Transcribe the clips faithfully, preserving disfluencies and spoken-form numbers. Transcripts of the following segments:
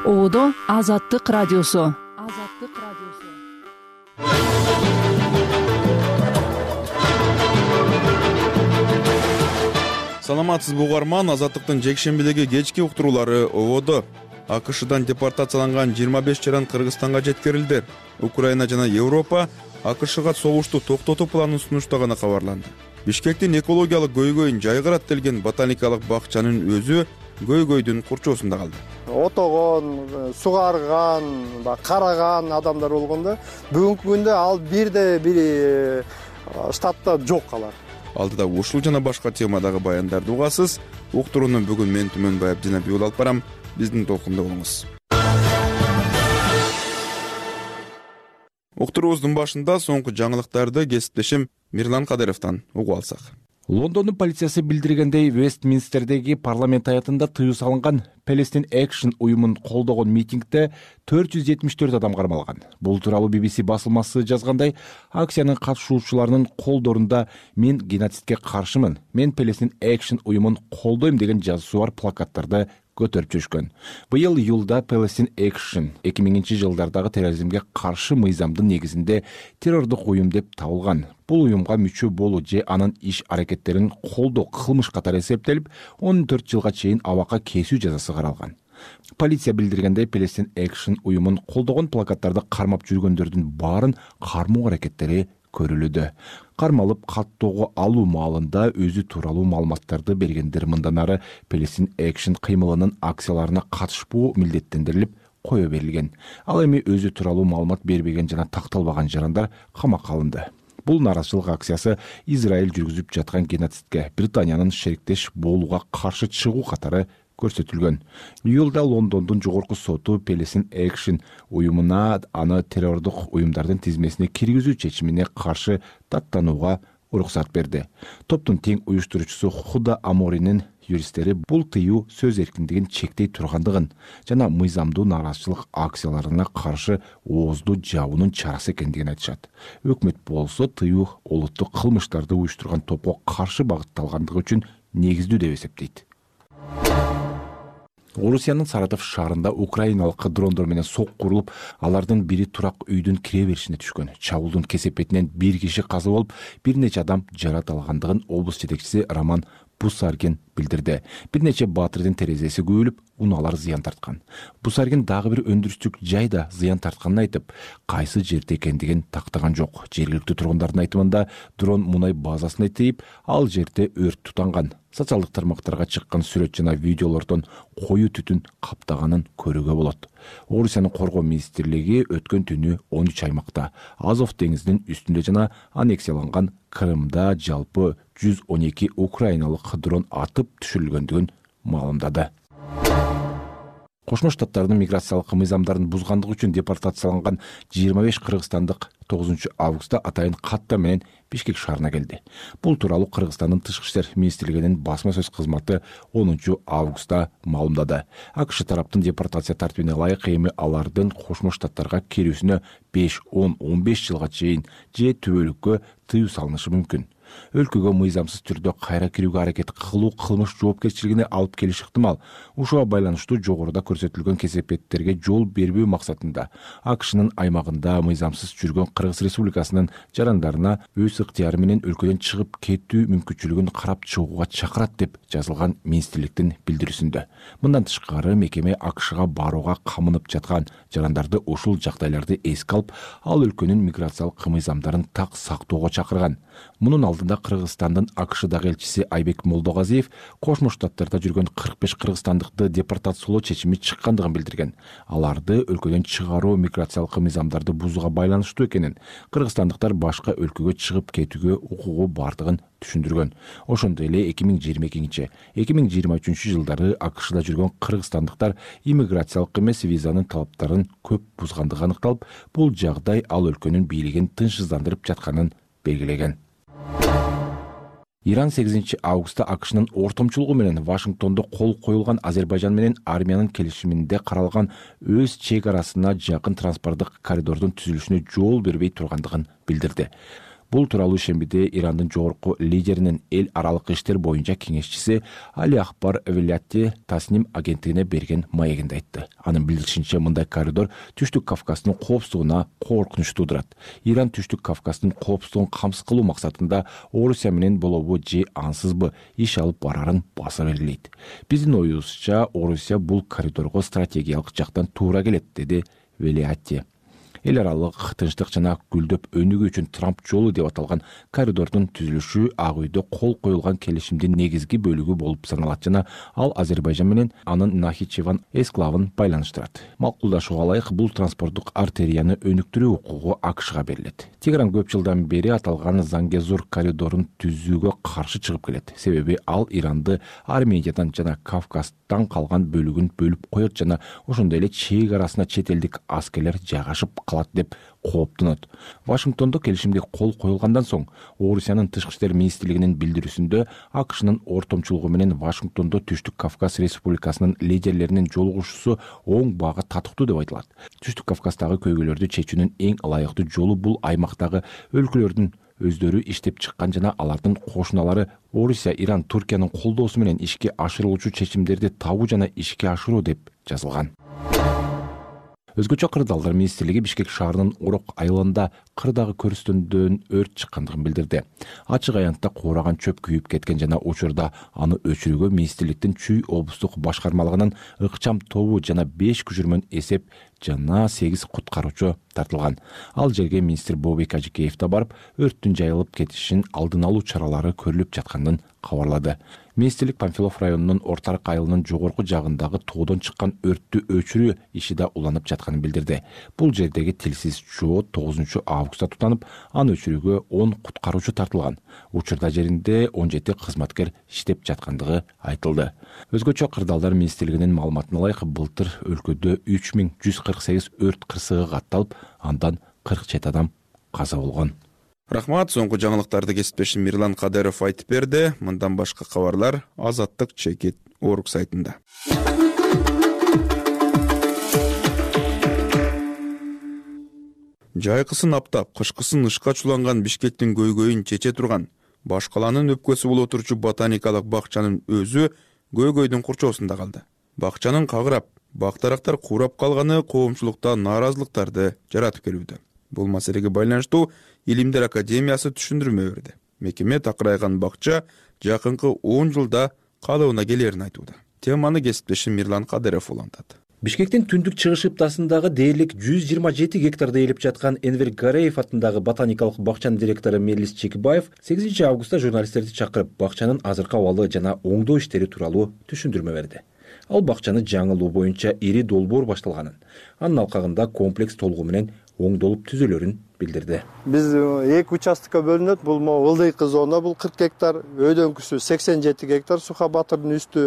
Оодо Азаттык радиосу. Азаттык радиосу. Саламатсызбы угарман, Азаттыктын жекшембидеги кечки уктуруулары Оодо. АКШдан депортацияланган жыйырма беш жаран Кыргызстанга жеткирилди. Украина жана Европа АКШга согушту токтотуу планын сунуштаганы кабарланды. Бишкектин экологиялык көйгөйүн жайгарат делген ботаникалык бакчанын өзү көйгөйдүн курчоосунда калды. Отогон, сугарган, караган адамдар болгондо бүгүнкү күндө ал бирде бир штатта жок алар. Алдыда ушул жана башка темадагы баяндарды угасыз. Уктурууну бүгүн мен Түмөнбаев жана Бүйүл алып барам. Биздин толкунда болуңуз. Уктуруубуздун башында соңку жаңылыктарды кесиптешим Мирлан Кадыровдон угуп алсак. Лондондун полициясы билдиргендей, Вестминстердеги парламент аятында тыюу салынган Palestine Action уюмун колдогон митингде төрт жүз жетимиш төрт адам кармалган. Бул тууралуу би би си басылмасы жазгандай, акциянын катышуучуларынын колдорунда "Мен геноцидке каршымын, мен Palestine Action уюмун колдойм" деген жазуусу бар плакаттарды көтөрүп жүрүшкөн. Быйыл июлда Palestine Action эки миңинчи жылдардагы терроризмге каршы мыйзамдын негизинде террордук уюм деп табылган. Бул уюмга мүчө болуу же анын иш аракеттерин колдоо кылмыш катары эсептелип, он төрт жылга чейин абакка кесүү жазасы каралган. Полиция билдиргендей, Palestine Action уюмун колдогон плакаттарды кармап жүргөндөрдүн баарын кармоо аракеттери көрүлүүдө. Кармалып каттоого алуу маалында өзү тууралуу маалыматтарды бергендер мындан ары Palestine Action кыймылынын акцияларына катышпоо милдеттендирилип кое берилген. Ал эми өзү тууралуу маалымат бербеген жана такталбаган жарандар камакка алынды. Бул нааразычылык акциясы Израиль жүргүзүп жаткан геноцидке Британиянын шериктеш болууга каршы чыгуу катары көрсөтүлгөн. Июлда Лондондун жогорку соту Palestine Action уюмуна аны террордук уюмдардын тизмесине киргизүү чечимине каршы даттанууга уруксат берди. Топтун тең уюштуруучусу Худа Аморинин юристтери бул тыюу сөз эркиндигин чектей тургандыгын жана мыйзамдуу нааразычылык акцияларына каршы ооздуу жабуунун чарасы экендигин айтышат. Өкмөт болсо тыюу олуттук кылмыштарды уюштурган топко каршы багытталгандыгы үчүн негиздүү деп эсептейт. Орусиянын Саратов шаарында украиналык дрондор менен сок курулуп, алардын бири турак үйдүн кире беришине түшкөн. Чабуулдун кесепетинен бир киши каза болуп, бир нече адам жарат алгандыгын облус жетекчиси Роман Бусаргин билдирди. Бир нече баатырдын терезеси күйүлүп, унаалар зыян тарткан. Бусаргин дагы бир өндүрүштүк жайда зыян тартканын айтып, кайсы жерде экендигин тактаган жок. Жергиликтүү тургундардын айтымында дрон мунай базасына тийип, ал жерде өрт тутанган. Социалдык тармактарга чыккан сүрөт жана видеолордон коюу түтүн каптаганын көрүүгө болот. Орусиянын коргоо министрлиги өткөн түнү он үч аймакта, Азов деңизинин үстүндө жана аннексияланган Крымда жалпы жүз он эки украиналык дрон атып түшүрүлгөндүгүн маалымдады. Кошмо Штаттардын миграциялык мыйзамдарын бузгандыгы үчүн депортацияланган жыйырма беш кыргызстандык тогузунчу августта атайын катта менен Бишкек шаарына келди. Бул тууралуу Кыргызстандын Тышкы иштер министрлигинин басма сөз кызматы онунчу августта маалымдады. АКШ тараптын депортация тартибине ылайык эми алардын Кошмо Штаттарга кирүүсүнө беш, он, он беш жылга чейин же түбөлүккө тыюу салынышы мүмкүн. Өлкөгө мыйзамсыз түрдө кайра кирүүгө аракет кылуу кылмыш жоопкерчилигине алып келиши ыктымал. Ушуга байланыштуу жогоруда көрсөтүлгөн кесепеттерге жол бербөө максатында АКШнын аймагында мыйзамсыз жүргөн Кыргыз Республикасынын жарандарына өз ыктыяры менен өлкөдөн чыгып кетүү мүмкүнчүлүгүн карап чыгууга чакырат деп жазылган министрликтин билдирүүсүндө. Мындан тышкары мекеме АКШга барууга камынып жаткан жарандарды ушул жагдайларды эске алып, ал өлкөнүн миграциялык мыйзамдарын так сактоого чакырган. Мунун алдында Кыргызстандын АКШдагы элчиси Айбек Молдогазиев Кошмо Штаттарда жүргөн кырк беш кыргызстандыкты депортациялоо чечими чыккандыгын билдирген. Аларды өлкөдөн чыгаруу миграциялык мыйзамдарды бузууга байланыштуу экенин, кыргызстандыктар башка өлкөгө чыгып кетүүгө укугу бардыгын түшүндүргөн. Ошондой эле эки миң жыйырма экинчи эки миң жыйырма үчүнчү жылдары АКШда жүргөн кыргызстандыктар иммиграциялык эмес визанын талаптарын көп бузгандыгы аныкталып, бул жагдай ал өлкөнүн бийлигин тынчсыздандырып жатканын белгилеген. Иран сегизинчи августта АКШнын ортомчулугу менен Вашингтондо кол коюлган Азербайжан менен Армиянын келишиминде каралган өз чек арасына жакын транспорттук коридордун түзүлүшүнө жол бербей тургандыгын билдирди. Бул тууралуу шембиде Ирандын жогорку лидеринин эл аралык иштер боюнча кеңешчиси Али Акбар Велятти Тасним агенттигине берген маегинде айтты. Анын билдиришинче, мындай коридор Түштүк Кавказдын коопсуздугуна коркунуч туудурат. Иран Түштүк Кавказдын коопсуздугун камсыз кылуу максатында Орусия менен болобу же ансызбы иш алып барарын баса белгилейт. Биздин оюбузча Орусия бул коридорго стратегиялык жактан туура келет, деди Велятти. Эл аралык тынчтык жана гүлдөп өнүгүү үчүн Трамп жолу деп аталган коридордун түзүлүшү Ак үйдө кол коюлган келишимдин негизги бөлүгү болуп саналат жана ал Азербайжан менен анын Нахичеван эсклавын байланыштырат. Макулдашууга ылайык, бул транспорттук артерияны өнүктүрүү укугу АКШга берилет. Тегеран көп жылдан бери аталган Зангезур коридорун түзүүгө каршы чыгып келет. Себеби ал Иранды Армениядан жана Кавказдан калган бөлүгүн бөлүп коет жана ошондой эле чек арасына чет элдик аскерлер жайгашып деп кооптонот. Вашингтондо келишимге кол коюлгандан соң Орусиянын тышкы иштер министрлигинин билдирүүсүндө АКШнын ортомчулугу менен Вашингтондо Түштүк Кавказ Республикасынын лидерлеринин жолугушуусу оң бага татыктуу деп айтылат. Түштүк Кавказдагы көйгөйлөрдү чечүүнүн эң ылайыктуу жолу бул аймактагы өлкөлөрдүн өздөрү иштеп чыккан жана алардын кошуналары Орусия, Иран, Туркиянын колдоосу менен ишке ашырылуучу чечимдерди табуу жана ишке ашыруу деп жазылган. Өзгөчө кырдаалдар министрлиги Бишкек шаарынын Орок айылында кырдагы көрүстөндөн өрт чыккандыгын билдирди. Ачык аянтта куураган чөп күйүп кеткен жана учурда аны өчүрүүгө министрликтин Чүй облустук башкармалыгынын ыкчам тобу жана беш күчүрмөн эсеп жана сегиз куткаруучу тартылган. Ал жерге министр Бобек Ажикеев да барып, өрттүн жайылып кетишин алдын алуу чаралары көрүлүп жатканын кабарлады. Министрлик Панфилов районунун Ортарык айылынын жогорку жагындагы тоодон чыккан өрттү өчүрүү иши да уланып жатканын билдирди. Бул жердеги тилсиз жоо тогузунчу августта тутанып, аны өчүрүүгө он куткаруучу тартылган. Учурда жеринде он жети кызматкер иштеп жаткандыгы айтылды. Өзгөчө кырдаалдар министрлигинин маалыматына ылайык, былтыр өлкөдө үч миң жүз кырк сегиз өрт кырсыгы катталып, андан кырк жети адам каза болгон. Рахмат, соңку жаңылыктарды кесиптешим Мирлан Кадыров айтып берди. Мындан башка кабарлар Азаттык чекит орг сайтында. Жайкысын аптап, кышкысын ышка чуланган Бишкектин көйгөйүн чече турган Баш каланын өпкөсү боло турчу ботаникалык бакчанын өзү көйгөйдүн курчоосунда калды. Бакчанын кагырап, бактарактар куурап калганы коомчулукта нааразылыктарды жаратып келүүдө. Бул маселеге байланыштуу Илимдер академиясы түшүндүрмө берди. Мекеме такырайган бакча жакынкы он жылда калыбына келерин айтууда. Теманы кесиптешим Мирлан Кадыров улантат. Бишкектин түндүк чыгыш ыптасындагы дээрлик жүз жыйырма жети гектарда ээлеп жаткан Энвер Гареев атындагы ботаникалык бакчанын директору Мелис Чекибаев сегизинчи августта журналисттерди чакырып, бакчанын азыркы абалы жана оңдоо иштери тууралуу түшүндүрмө берди. Ал бакчаны жаңылуу боюнча ири долбоор башталганын, анын алкагында комплекс толугу менен оңдолуп түзөлөрүн билдирди. Биз эки участокко бөлүнөт. Бул ылдыйкы зона, бул кырк гектар, өйдөңкүсү сексен жети гектар, Суха Батырдын үстү.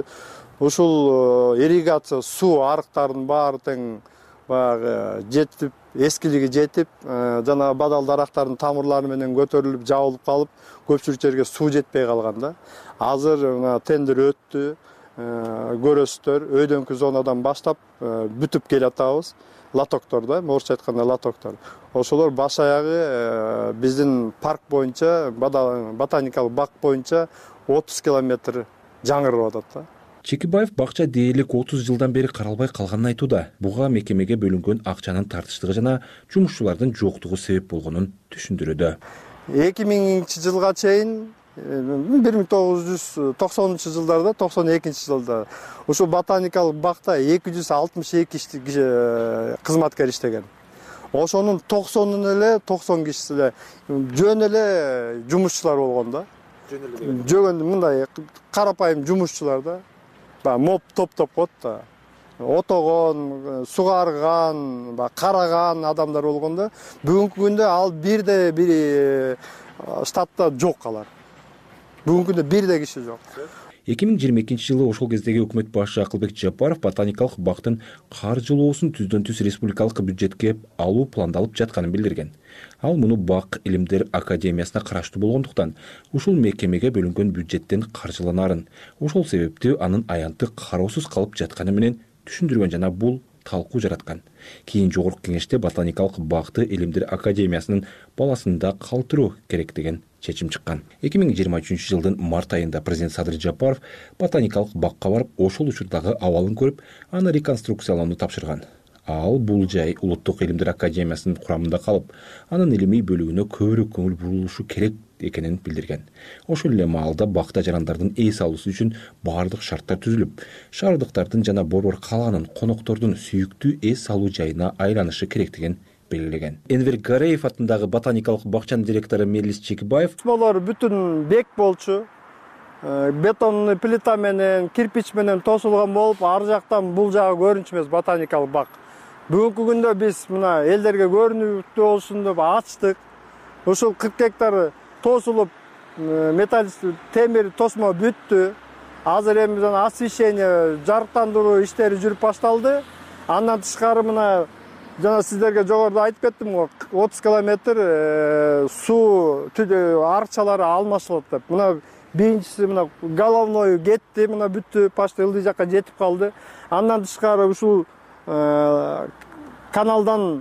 Ушул ирригация суу арыктардын баары тең баягы жетип, эскилиги жетип, жана бадал дарактардын тамырлары менен көтөрүлүп, жабылып калып, көпчүлүк жерге суу жетпей калган да. Азыр тендер өттү, көрөсүздөр өйдөңкү зонадан баштап бүтүп келатабыз. Латоктор да, орусча айтканда латоктор. Ошолор баш аягы биздин парк боюнча, ботаникалык бак боюнча отуз километр жаңырып атат да. Чекибаев бакча дээрлик отуз жылдан бери каралбай калганын айтууда. Буга мекемеге бөлүнгөн акчанын тартыштыгы жана жумушчулардын жоктугу себеп болгонун түшүндүрүүдө. эки миңинчи жылга чейин бир миң тогуз жүз токсонунчу жылдарда, токсон экинчи жылда ушул ботаникалык бакта эки жүз алтымыш эки кызматкер иштеген. Ошонун токсонун эле токсон кишиси эле жөн эле жумушчулар болгон да. Жөн мындай карапайым жумушчулар да. Моп топ-топ коет да. Отогон, сугарган, караган адамдар болгон да. Бүгүнкү күндө ал бирде бир штатта жок алар. Бүгүнкү күндө бирде киши жок. эки миң жыйырма экинчи жылы ошол кездеги өкмөт башчы Акылбек Жапаров ботаникалык бактын каржылоосун түздөн түз республикалык бюджетке алуу пландалып жатканын билдирген. Ал муну Бак Илимдер академиясына караштуу болгондуктан ушул мекемеге бөлүнгөн бюджеттен каржыланарын, ошол себептүү анын аянты кароосуз калып жатканы менен түшүндүргөн жана бул талкуу жараткан. Кийин жогорку кеңеште ботаникалык бакты Илимдер академиясынын баласында калтыруу керек деген чечим чыккан. эки миң жыйырма үчүнчү жылдын март айында президент Садыр Жапаров ботаникалык бакка барып, ошол учурдагы абалын көрүп, аны реконструкциялоону тапшырган. Ал бул жай Улуттук Илимдер академиясынын курамында калып, анын илимий бөлүгүнө көбүрөөк көңүл бурулушу керек экенин билдирген. Ошол эле маалда бакта жарандардын эс алуусу үчүн баардык шарттар түзүлүп, шаардыктардын жана борбор калаанын, коноктордун сүйүктүү эс алуу жайына айланышы керектигин белгилеген. Энвер Гареев атындагы ботаникалык бакчанын директору Мелис Чекибаев: Болор бүтүн бек болчу. Бетонный плита менен, кирпич менен тосулган болуп, ар жактан бул жагы көрүнчү эмес ботаникалык бак. Бүгүнкү күндө биз мына элдерге көрүнүктүү болсун деп ачтык. Ошол кырк гектар тосулуп, металл темир тосмо бүттү. Азыр эми освещение, жарыктандыруу иштери жүрүп башталды. Андан тышкары мына жана сиздерге жогоруда айтып кеттим го, отуз километр суу арчалары алмашылат деп. Мына биринчиси мына головной кетти, мына бүттү, почти ылдый жакка жетип калды. Андан тышкары ушул каналдан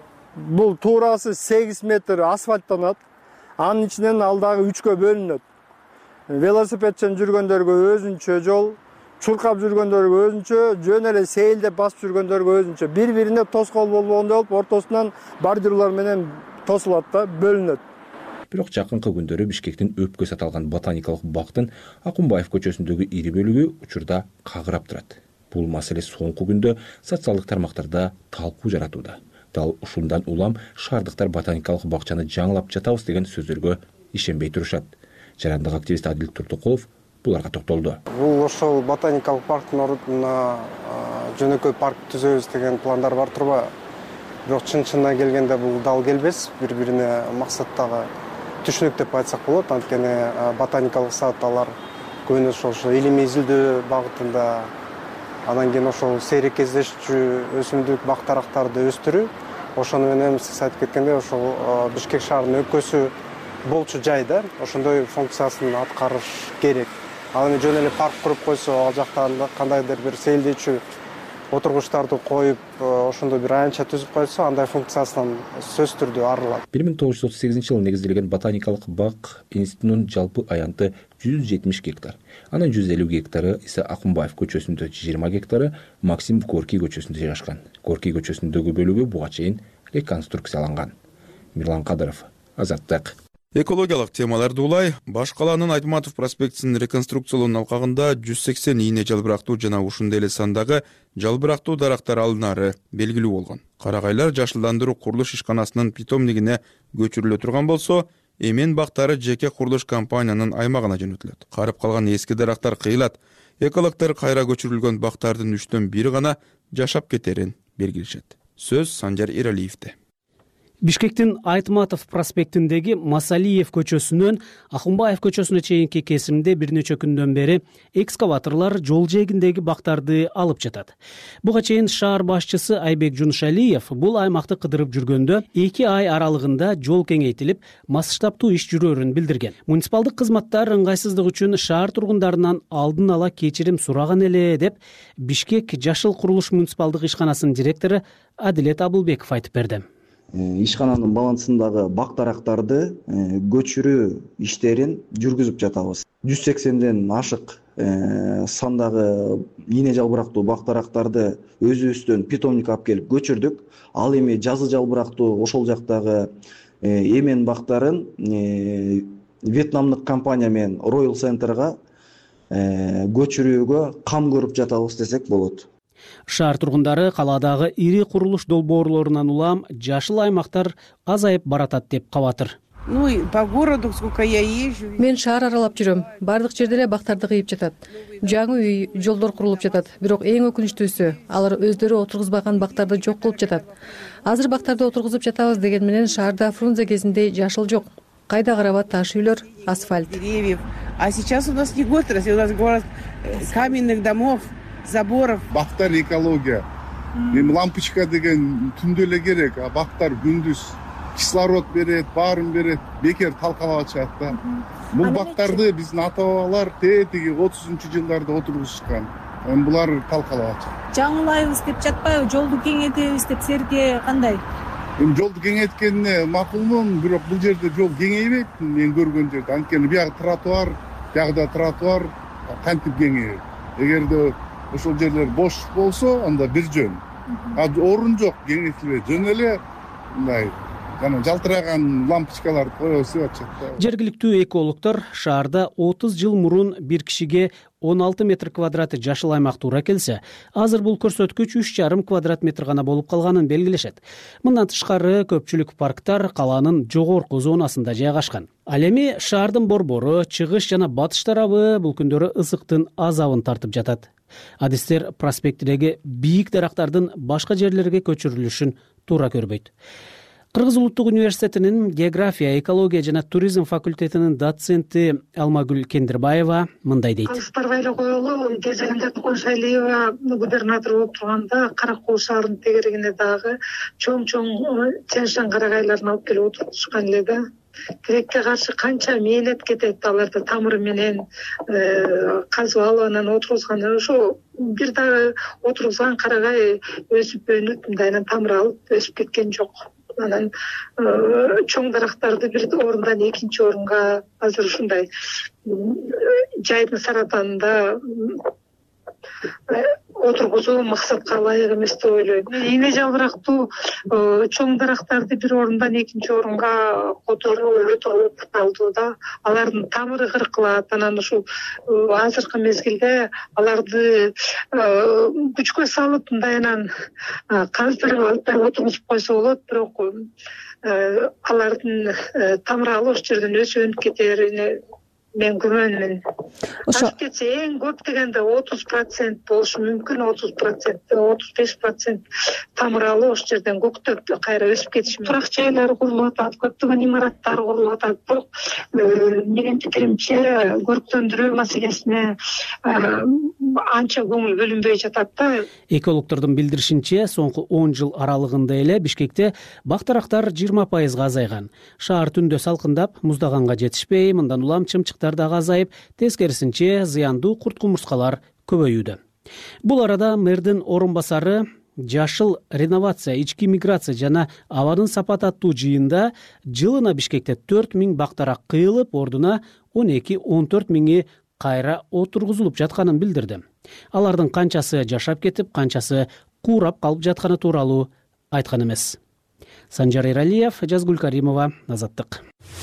бул туурасы сегиз метр асфальттанат. Анын ичинен ал дагы үчкө бөлүнөт. Велосипедчен жүргөндөргө өзүнчө жол, чуркап жүргөндөргө өзүнчө, жөн эле сейилдеп басып жүргөндөргө өзүнчө. Бири-бирине тоскоол болбогондой болуп, ортосунан бордюрлар менен тосулат да, бөлүнөт. Бирок жакынкы күндөрү Бишкектин өпкө саталган ботаникалык бактын Акунбаев көчөсүндөгү ири бөлүгү учурда кагырап турат. Бул маселе соңку күндө социалдык тармактарда талкуу жаратууда. Дал ушундан улам шаардыктар ботаникалык бакчаны жаңылап жатабыз деген сөздөргө ишенбей турушат. Жарандык активист Адил Турдукулов буларга токтолду. Бул ошол ботаникалык парктын ордуна жөнөкөй парк түзөбүз деген пландар бар турбайбы? Бирок чын-чынына келгенде бул дал келбес, бири-бирине максаттагы түшүнүк деп айтсак болот. Анткени ботаникалык саат алар көбүнчө ошо илимий изилдөө багытында, анан кийин ошол сейрек кездешчү өсүмдүк бактарактарды өстүрүү. Ошону менен сиз айтып кеткендей, ошол Бишкек шаарынын өпкөсү болчу жайда ошондой функциясын аткарыш керек. Ал эми жөн эле парк куруп койсо, ал жакта кандайдыр бир сейилдечү отургучтарды коюп, ошондой бир аянтча түзүп койсо, андай функциясынан сөзсүз түрдө арылат. бир миң тогуз жүз отуз сегизинчи жылы негизделген ботаникалык бак институтунун жалпы аянты жүз жетимиш гектар. Анын жүз элүү гектары Иса Акунбаев көчөсүндө, жыйырма гектары Максим Горький көчөсүндө жайгашкан. Горький көчөсүндөгү бөлүгү буга чейин реконструкцияланган. Мирлан Кадыров, Азаттык. Экологиялык темаларды улай, Баш калаанын Айтматов проспектисин реконструкциялоонун алкагында жүз сексен ийне жалбырактуу жана ушундай эле сандагы жалбырактуу дарактар алынары белгилүү болгон. Карагайлар жашылдандыруу курулуш ишканасынын питомнигине көчүрүлө турган болсо, эмен бактары жеке курулуш компаниянын аймагына жөнөтүлөт. Карып калган эски дарактар кыйылат. Экологдор кайра көчүрүлгөн бактардын үчтөн бири гана жашап кетерин белгилешет. Сөз Санжар Иралиевде. Бишкектин Айтматов проспектиндеги Масалиев көчөсүнөн Акунбаев көчөсүнө чейинки кесимде бир нече күндөн бери экскаваторлор жол жээгиндеги бактарды алып жатат. Буга чейин шаар башчысы Айбек Жуншалиев бул аймакты кыдырып жүргөндө эки ай аралыгында жол кеңейтилип, масштабтуу иш жүрөрүн билдирген. Муниципалдык кызматтар ыңгайсыздык үчүн шаар тургундарынан алдын ала кечирим сураган эле деп Бишкек Жашыл курулуш муниципалдык ишканасынын директору Адилет Абылбеков айтып берди. Ишкананын балансындагы бак дарактарды көчүрүү иштерин жүргүзүп жатабыз. жүз сексенден ашык сандагы ийне жалбырактуу бак дарактарды өзүбүздөн питомникке алып келип көчүрдүк. Ал эми жазы жалбырактуу ошол жактагы эмен бактарын вьетнамдык компания менен Royal Center'га көчүрүүгө кам көрүп жатабыз десек болот. Шаар тургундары калаадагы ири курулуш долбоорлорунан улам жашыл аймактар азайып баратат деп кабатыр. Ну и по городу сколько я езжу. Мен шаар аралап жүрөм. Бардык жерде эле бактарды кыйып жатат. Жаңы үй, жолдор курулуп жатат. Бирок эң өкүнүчтүүсү, алар өздөрү отургузбаган бактарды жок кылып жатат. Азыр бактарды отургузуп жатабыз деген менен шаарда Фрунзе кезинде жашыл жок. Кайда карабат таш үйлөр, асфальт. Деревьев. А сейчас у нас не год, у нас город каменных домов, заборов. Бактар экология. Эми лампочка деген түндө эле керек, а бактар күндүз кислород берет, баарын берет, бекер талкалап атышат да. Бул бактарды биздин ата бабалар тетиги отузунчу жылдарда отургузушкан. эми булар талкалап атышат. Жаңылайбыз деп жатпайбы, жолду кеңейтебиз деп силерге кандай? Эми жолду кеңейткенине макулмун, бирок бул жерде жол кеңейбейт. Мен көргөн жерде анткени биягы тротуар, биягыда тротуар кантип кеңейет. Эгерде ошол жерлер бош болсо, анда бир жөн. А орун жок, кеңейтилбей жөн эле мындай жана жалтыраган лампочкаларды коюп атышат да. Жергиликтүү экологдор шаарда отуз жыл мурун бир кишиге он алты метр квадраты жашыл аймак туура келсе, азыр бул көрсөткүч үч жарым квадрат метр гана болуп калганын белгилешет. Мындан тышкары көпчүлүк парктар калаанын жогорку зонасында жайгашкан. Ал эми шаардын борбору, чыгыш жана батыш тарабы бул күндөрү ысыктын азабын тартып жатат. Адистер проспекттеги бийик дарактардын башка жерлерге көчүрүлүшүн туура көрбөйт. Кыргыз улуттук университетинин география, экология жана туризм факультетинин доценти Алмагүл Кендирбаева мындай дейт. Алыстарбай эле коелу, кезегинде Кошалиева губернатор болуп турганда Кара Коо шаарынын тегерегине дагы чоң-чоң чаң карагайларын алып келип отурушкан эле да. Тилекке каршы канча мээнет кетет, аларды тамыры менен казып алып анан отургузган. Ошо бир дагы отургузган карагай өсүп өнүп, мындайынан тамыр алып өсүп кеткен жок. Анан чоң дарактарды бир орундан экинчи орунга азыр ушундай жайдын саратанында отургузуу максатка ылайык эмес деп ойлойм. Ийне жалбырактуу чоң дарактарды бир орундан экинчи орунга которуу өтө кыйналдуу да. Алардын тамыры кыркылат. Анан ушул азыркы мезгилде аларды күчкө салып мындайынан каздырып алып отургузуп койсо болот, бирок алардын тамыры ал ошол жерден өсүп өнүп кетерине мен күмөнмүн. Ашып кетсе эң көп дегенде отуз процент болушу мүмкүн, отуз процент, отуз беш процент тамыр алып ошол жерден көктөп кайра өсүп кетиши мүмкүн. Турак жайлар курулуп атат, көптөгөн имараттар курулуп атат. Бирок менин пикиримче көрктөндүрүү маселесине анча көңүл бөлүнбөй жатат да. Экологдордун билдиришинче, соңку он жыл аралыгында эле Бишкекте бак-дарактар жыйырма пайызга азайган. Шаар түндө салкындап, муздаганга жетишпей, мындан улам чымчыктар дагы азайып, тескерисинче зыяндуу курт-кумурскалар көбөйүүдө. Бул арада мэрдин орун басары жашыл реновация, ички миграция жана абадын сапаты аттуу жыйында жылына Бишкекте төрт миң бак-дарак кыйылып, ордуна он эки он төрт миңи кайра отургузулуп жатканын билдирди. Алардын канчасы жашап кетип, канчасы куурап калып жатканы тууралуу айткан эмес. Санжар Эралиев, Жазгүл Каримова, Азаттык.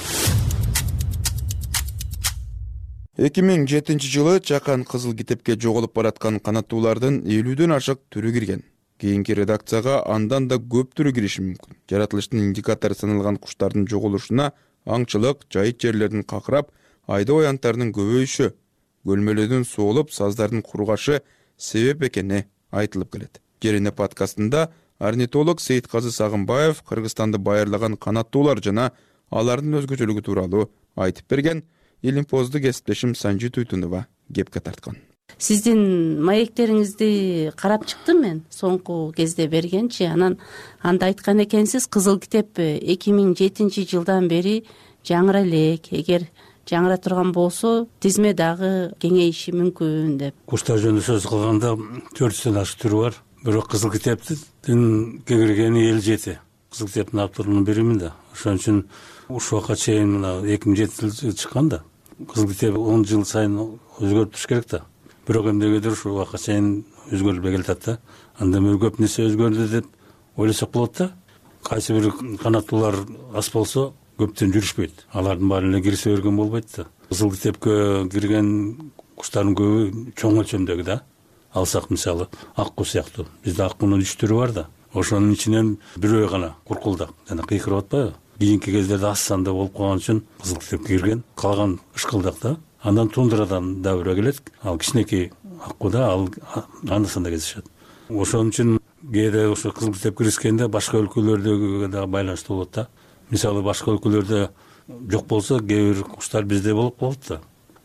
эки миң жетинчи жылы Чакан Кызыл китепке жоголуп бараткан канаттуулардын элүүдөн ашык түрү кирген. Кийинки редакцияга андан да көп түрү кириши мүмкүн. Жаратылыштын индикатору саналган куштардын жоголушуна аңчылык, жайыт жерлердин какырап, айда оянттардын көбөйүшү, көлмөлөрдүн соолуп, саздардын кургашы себеп экени айтылып келет. Жерине подкастында орнитолог Сейитказы Сагынбаев Кыргызстанды байырлаган канаттуулар жана алардын өзгөчөлүгү тууралуу айтып берген. Илимпоздуу кесиптешим Санжи Туйтунова кепке тарткан. Сиздин маектериңизди карап чыктым мен соңку кезде бергенчи. Анан анда айткан экенсиз, Кызыл китеп эки миң жетинчи жылдан бери жаңыра элек. Эгер жаңыра турган болсо, тизме дагы кеңейиши мүмкүн деп. Куштар жөнүндө сөз кылганда төрт жүздөн ашык түрү бар. Бирок Кызыл китептин кеңейгени элүү жети. Кызыл китептин авторунун биримин да. Ошон үчүн ушул убакка чейин мына эки миң жетинчи жылы чыккан да. Кызыл китеп он жыл сайын өзгөрүп туруш керек да. Бирок эмнегедир ушул убакка чейин өзгөрүлбөй келатат да. Анда көп нерсе өзгөрдү деп ойлосок болот да. Кайсы бир канаттуулар аз болсо көптөн жүрүшпөйт. Алардын баарын эле кирсе берген болбойт да. Кызыл китепке кирген куштардын көбү чоң өлчөмдөгү да. Алсак мисалы акку сыяктуу. Бизде аккунун үч түрү бар да. Ошонун ичинен бирөө гана куркулдак жана кыйкырып атпайбы? Кийинки кездерде аз санда болуп калган үчүн Кызыл китепке кирген. Калган ышкылдак да. Андан тундрадан да бирөө келет. Ал кичинекей аккуда, ал анда-санда кездешет. Ошон үчүн кээде ошо Кызыл китеп киришкенде башка өлкөлөрдөгү да байланыштуу болот да. Мисалы башка өлкөлөрдө жок болсо, кээ бир куштар бизде болуп калат да.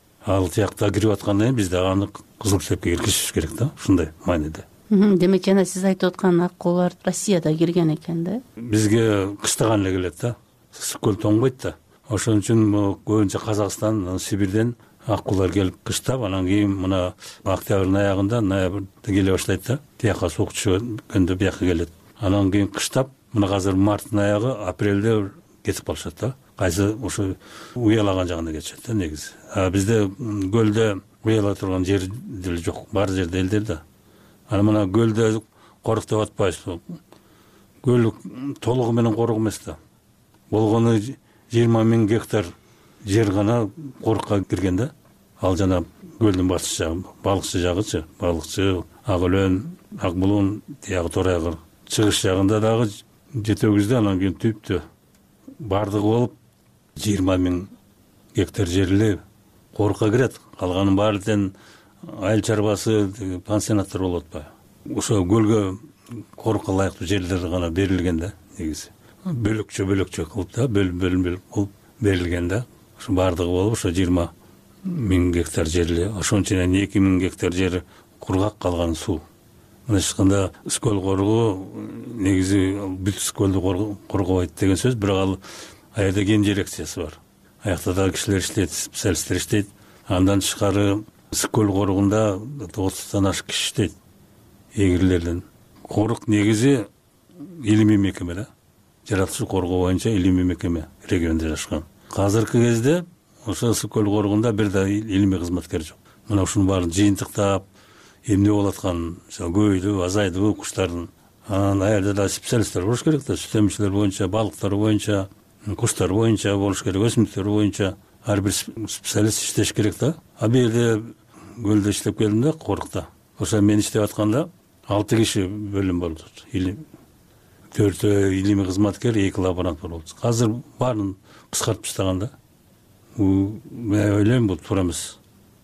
Ал тиякта кирип аткандан кийин бизде аны Кызыл китепке киргизиш керек да. Ушундай мааниде. Демек жана сиз айтып аткан аккулар Россияда кирген экен да. Бизге кыштаган эле келет да. Ысык көл тоңбойт да. Ошон үчүн көбүнчө Казакстан, Сибирден аккулар келип кыштап, анан кийин мына октябрдын аягында, ноябрда келе баштайт да. Тияка суук түшкөндө бияка келет. Анан кийин кыштап, мына азыр марттын аягы, апрелде кетип калышат да. Кайсы ошо уялаган жагына кетишет да негизи. А бизде көлдө уяла турган жер деле жок, бар жерде элдер да. Анан мына көлдө корук деп атпайбыз. Көл толугу менен корук эмес да. Болгону жыйырма миң гектар жер гана корукка кирген да. Ал жана көлдүн батыш жагы, балыкчы жагычы, балыкчы, ак өлөн, ак булун, тиягы тор айгыр. Чыгыш жагында дагы жетегизде, анан кийин түптө бардыгы болуп жыйырма миң гектар жер эле корукка кирет. Калганын баары тең айыл чарбасы, пансионаттар болуп атпайбы. Ошо көлгө корукка ылайыктуу жерлер гана берилген да негизи. Бөлөкчө бөлөкчө кылып да, бөлүн-бөлүн кылып берилген да. Ошо бардыгы болуп ошо жыйырма миң гектар жер эле. Ошонун ичинен эки миң гектар жери кургак, калган суу. Мына ачканда скөл коругу негизи бүт скөлдү коргобойт деген сөз, бирок ал аерде ген дирекциясы бар. Аякта да кишилер иштейт, специалисттер иштейт. Андан тышкары скөл коругунда отуздан ашык киши иштейт. Эгирлерден. Корук негизи илимий мекеме да. Жаратылыш коргоо боюнча илимий мекеме региондо жашкан. Азыркы кезде ошо скөл коругунда бир да илимий кызматкер жок. Мына ушунун баарын жыйынтыктап, эмне болуп аткан, көбөйдү, азайдыбы куштардын. Анан аерде да специалисттер болуш керек да, сүт эмчилер боюнча, балыктар боюнча, куштар боюнча болуш керек, өсүмдүктөр боюнча ар бир специалист иштеш керек да. А бул жерде көлдө иштеп келдим да, корукта. Ошо мен иштеп атканда алты киши бөлүм болду. Төртөө илимий кызматкер, эки лаборант болду. Азыр баарын кыскартып таштаган да. Мен ойлойм, бул туура эмес.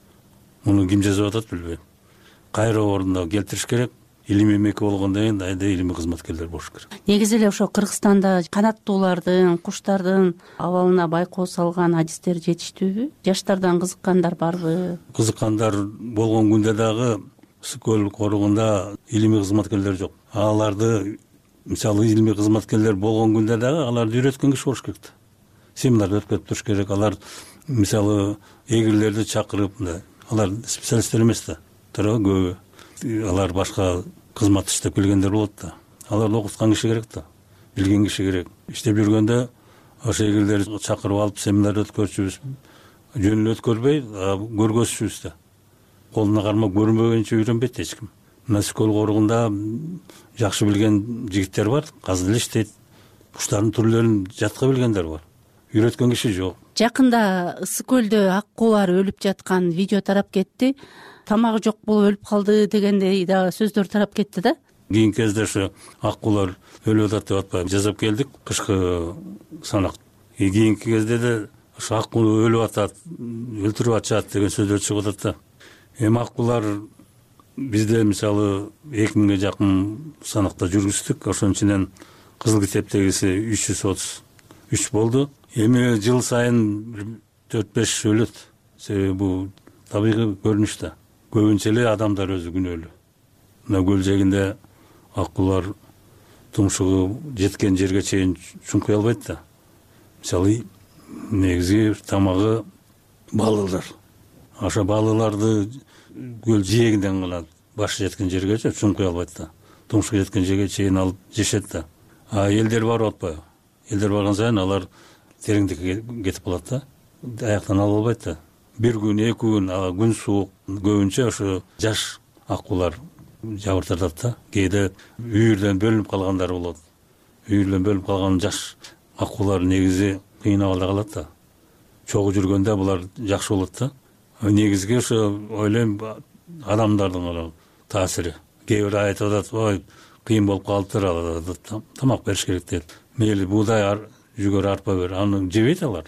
Муну ким жазып атат билбейм. Кайра ордуна келтириш керек. Илимий мекеме болгондон кийин айда илимий кызматкерлер болуш керек. Негизи эле ошо Кыргызстанда канаттуулардын, куштардын абалына байкоо салган адистер жетиштүүбү? Жаштардан кызыккандар барбы? Кызыккандар болгон күндө дагы скөл коругунда илимий кызматкерлер жок. Аларды, мисалы, илимий кызматкерлер болгон күндө дагы аларды үйрөткөн киши болуш керек. Семинар өткөрүп туруш керек. Алар, мисалы, эгирлерди чакырып, алар специалисттер эмес да. Туура көбү. Алар башка кызмат иштеп келгендер болот да. Аларды окуткан киши керек да. Билген киши керек. Иштеп жүргөндө ошо эгирлерди чакырып алып семинар өткөрчүбүз. Жөнүнө өткөрбөй, көргөзчүбүз да. Колуна кармап көрүнбөгөнчө үйрөнбөйт эч ким. Мына скөл коругунда жакшы билген жигиттер бар, азыр эле иштейт. Куштардын түрлөрүн жатка билгендер бар. Үйрөткөн киши жок. Жакында ысык көлдө аккулар өлүп жаткан видео тарап кетти. Тамагы жок болуп өлүп калды дегендей да сөздөр тарап кетти да. Кийинки кезде ошо аккулар өлүп атат деп атпайбы, жазап келдик кышкы санак. Кийинки кезде да ошо аккул өлүп атат, өлтүрүп атышат деген сөздөр чыгып атат да. Эми аккулар бизде мисалы эки миңге жакын санакта жүргүздүк. Ошонун ичинен кызыл китептегиси үч жүз отуз үч болду. Эми жыл сайын төрт беш өлөт. Себеби бул табигый көрүнүш да. Көбүнчө эле адамдар өзү күнөөлүү. Мына көл жээгинде аккулар тумшугу жеткен жерге чейин чуңкуй албайт да. Мисалы, негизи тамагы балыклар. Ошо балыкларды көл жээгинден гана башы жеткен жергече чуңкуй албайт да. Тумшугу жеткен жерге чейин алып жешет да. А элдер барып атпайбы? Элдер барган сайын алар тереңдикке кетип калат да. Аяктан алып албайт да. Бир күн, эки күн, күн суук, көбүнчө ошо жаш аккулар жабыртатат да. Кээде үйүрдөн бөлүнүп калгандар болот. Үйүрдөн бөлүнүп калган жаш аккулар негизи кыйын абалда калат да. Чогуу жүргөндө булар жакшы болот да. Негизги ошо ойлойм адамдардын таасири. Кээ бир айтып атат, ой, кыйын болуп калыптыр, алар тамак бериш керек дейт. Мейли буудай, жүгөр, арпа бер, аны жебейт алар.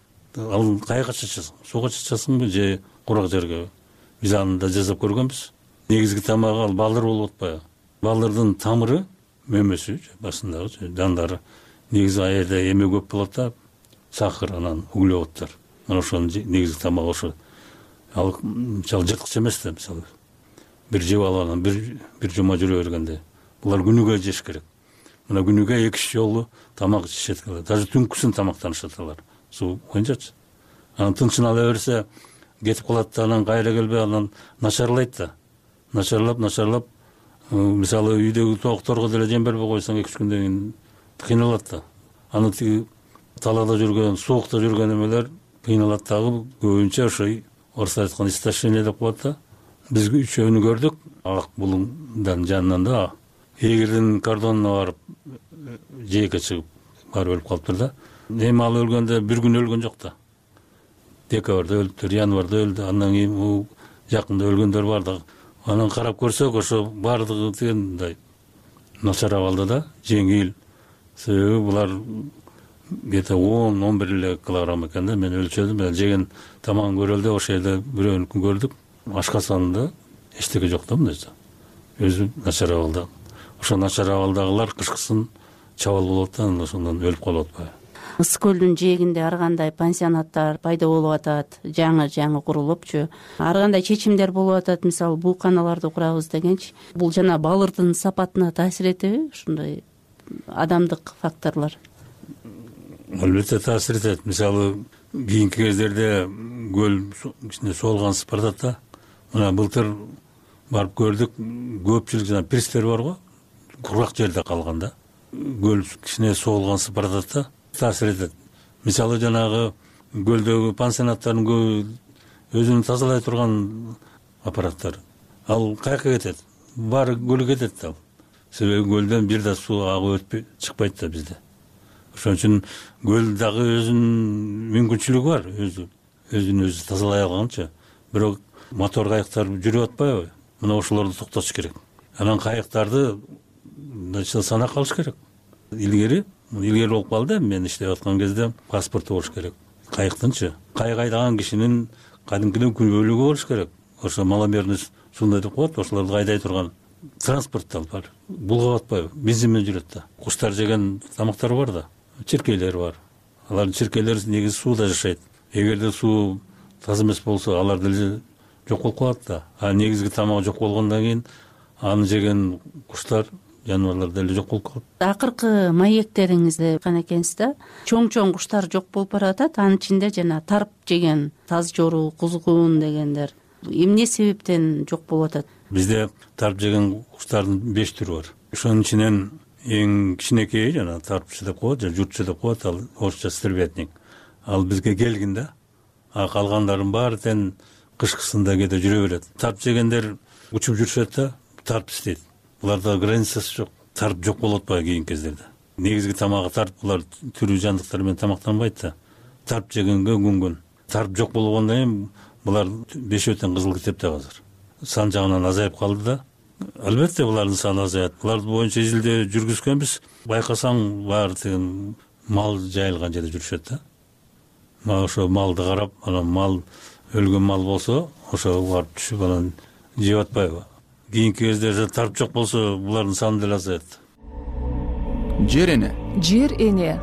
Ал кайга чачасың? Суга чачасыңбы же курак жерге? Биз аны да жасап көргөнбүз. Негизги тамагы ал балдыр болуп атпайбы? Балдырдын тамыры, мөмөсү, басындагы жандары негизи аерде эме көп болот да, сахар, анан углеводдор. Мына ошонун негизги тамагы ошо. Ал мисалы жырткыч эмес да, мисалы. Бир жеп алып анан бир бир жума жүрө бергенде. Булар күнүгө жеш керек. Мына күнүгө эки үч жолу тамак ичишет. Даже түнкүсүн тамактанышат алар. Суу боюнчачы. Анан тынчын ала берсе, кетип калат да анан кайра келбей анан начарлайт да начарлап начарлап мисалы үйдөгү тоокторго деле жем бербей койсоң эки үч күндөн кийин кыйналат да аны тиги талаада жүргөн суукта жүргөн эмелер кыйналат дагы көбүнчө ошо орусча айтканда истощение деп коет да биз үчөөнү көрдүк ак булуңдун жанынан да эгердин кордонуна барып жээкке чыгып барып өлүп калыптыр да эми ал өлгөндө бир күн өлгөн жок да декабрда өлүптүр январда өлдү андан кийин жакында өлгөндөр бар да анан карап көрсөк ошо баардыгы тигиндай начар абалда да жеңил себеби булар где то он он бир эле килограмм экен да мен өлчөдүм жеген тамагын көрөлү деп ошол жерде бирөөнүкүн көрдүк ашкасанында эчтеке жок да мындайча өзү начар абалда ошо начар абалдагылар кышкысын чабал болот да анан ошондон өлүп калып атпайбы ысык көлдүн жээгинде ар кандай пансионаттар пайда болуп атат жаңы жаңы курулупчу ар кандай чечимдер болуп атат мисалы бууканаларды курабыз дегенчи бул жана балырдын сапатына таасир этеби ушундай адамдык факторлор албетте таасир этет мисалы кийинки кездерде көл кичине соолгансып баратат да мына былтыр барып көрдүк көпчүлүк жана пирстер бар го кургак жерде калган да көл кичине соолгансып баратат да таасир этет мисалы жанагы көлдөгү пансионаттардын көбү өзүн тазалай турган аппараттар ал каяка кетет баары көлгө кетет да себеби көлдөн бир да суу агып өтпөй чыкпайт да бизде ошон үчүн көл дагы өзүнүн мүмкүнчүлүгү бар өзү өзүн өзү тазалай алганчы бирок мотор кайыктар жүрүп атпайбы мына ошолорду токтотуш керек анан кайыктарды мындайча санак алыш керек илгери илгери болуп калды мен иштеп аткан кезде паспорту болуш керек кайыктынчы кайык айдаган кишинин кадимкиден күбөлүгү болуш керек ошо маломерный сундай деп коет ошолорду айдай турган транспорттор бар булгап атпайбы бензин менен жүрөт да куштар жеген тамактар бар да чиркейлер бар алардын чиркейлери негизи сууда жашайт эгерде суу таза эмес болсо алар деле жок болуп калат да а негизги тамагы жок болгондон кийин аны жеген куштар жаныбарлар деле жок болуп калат акыркы маектериңизде айткан экенсиз да чоң чоң куштар жок болуп баратат анын ичинде жана тарп жеген таз жору кузгун дегендер эмне себептен жок болуп атат бизде тарп жеген куштардын беш түрү бар ошонун ичинен эң кичинекейи жана тарпчы деп коет же журтчу деп коет ал орусча стервятник ал бизге келгин да а калгандардын баары тең кышкысында кээде жүрө берет тарп жегендер учуп жүрүшөт да тарп истейт буларда границасы жок тарп жок болуп атпайбы кийинки кездерде негизги тамагы тарп булар тирүү жандыктар менен тамактанбайт да тарп жегенге күнгөн тарп жок болгондон кийин булар бешөө тең кызыл китепте азыр сан жагынан азайып калды да албетте булардын саны азаят булар боюнча изилдөө жүргүзгөнбүз байкасаң баары тиги мал жайылган жерде жүрүшөт да мына ошо малды карап анан мал өлгөн мал болсо ошого барып түшүп анан жеп атпайбы кийинки кезде тарп жок болсо булардын саны деле азаят жер эне жер эне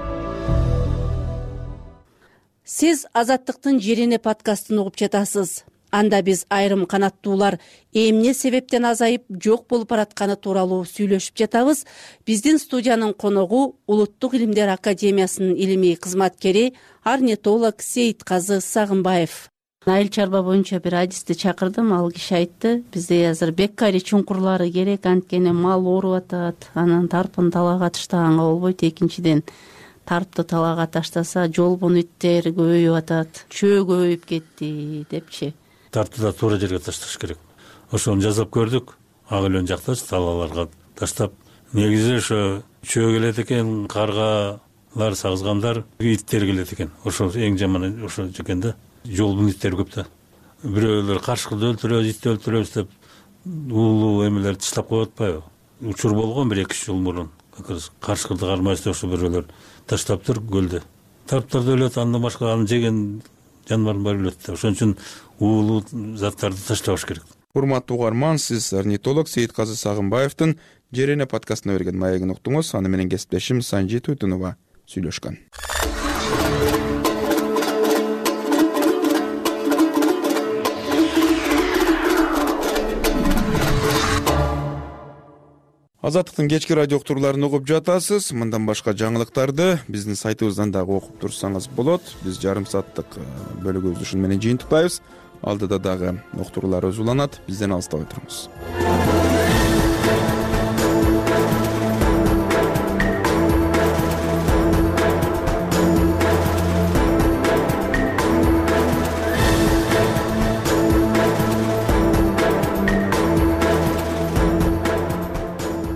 сиз азаттыктын жер эне подкастын угуп жатасыз анда биз айрым канаттуулар эмне себептен азайып жок болуп баратканы тууралуу сүйлөшүп жатабыз биздин студиянын коногу улуттук илимдер академиясынын илимий кызматкери орнитолог Сейитказы Сагынбаев айыл чарба боюнча бир адисти чакырдым ал киши айтты бизде азыр беккари чуңкурлары керек анткени мал ооруп атат анан тарпын талаага таштаганга болбойт экинчиден тарпты талаага таштаса жолбун иттер көбөйүп атат чөө көбөйүп кетти депчи тарпты да туура жерге ташташ керек ошону жасап көрдүк ак өлөн жактачы талааларга таштап негизи ошо чөө келет экен каргалар сагызгандар иттер келет экен ошол эң жаманы ошо экен да жолбун иттери көп да бирөөлөр каршкылды өлтүрөбүз итти өлтүрөбүз деп уулуу эмелерди таштап коюп атпайбы учур болгон бир эки үч жыл мурун как раз каршкылды кармайбыз деп ошо бирөөлөр таштаптыр көлдө тарптар да өлөт андан башка аны жеген жаныбардын баары өлөт да ошон үчүн уулуу заттарды таштабаш керек урматтуу угарман сиз орнитолог Сейитказы Сагынбаевдин жер эне подкастына берген маегин уктуңуз аны менен кесиптешим Санжи Туйтунова сүйлөшкөн Азаттыктын кечки радио уктурууларын угуп жатасыз. Мындан башка жаңылыктарды биздин сайтыбыздан дагы окуп турсаңыз болот. Биз жарым сааттык бөлүгүбүздү ушун менен жыйынтыктайбыз. Алдыда дагы уктуруулар өзү уланат. Бизден алыстабай туруңуз.